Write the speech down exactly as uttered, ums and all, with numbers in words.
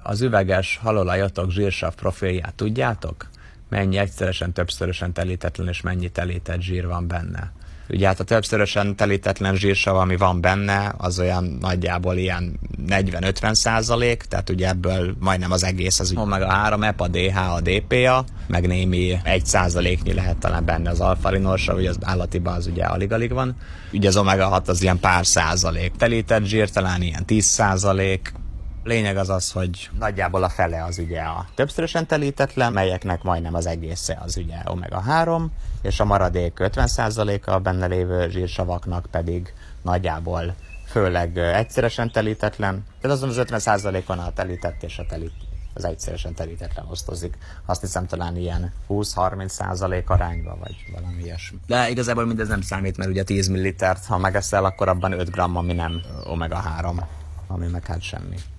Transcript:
Az üveges halolajatok zsírsav profilját tudjátok? Mennyi egyszeresen, többszörösen telítetlen és mennyi telített zsír van benne? Ugye hát a többszörösen telítetlen zsírsav, ami van benne, az olyan nagyjából ilyen negyven-ötven százalék, tehát ugye ebből majdnem az egész az omega három, E P A, D H A, D P A, meg némi egy százaléknyi lehet talán benne az alfa-linolsav, ugye az állatiban az ugye alig-alig van. Ugye az omega hat az ilyen pár százalék. Telített zsír talán ilyen tíz százalék. Lényeg az az, hogy nagyjából a fele az ugye a többszörösen telítetlen, melyeknek majdnem az egésze az ugye omega három, és a maradék ötven százaléka a benne lévő zsírsavaknak pedig nagyjából főleg egyszeresen telítetlen. Tehát azon az ötven százalékon a telített és a telít, az egyszeresen telítetlen osztozik. Azt hiszem talán ilyen húsz-harminc százalék arányba, vagy valami ilyesmi. De igazából mindez nem számít, mert ugye tíz millilitert, ha megeszel, akkor abban öt gramm, ami nem omega három, ami meg hát semmi.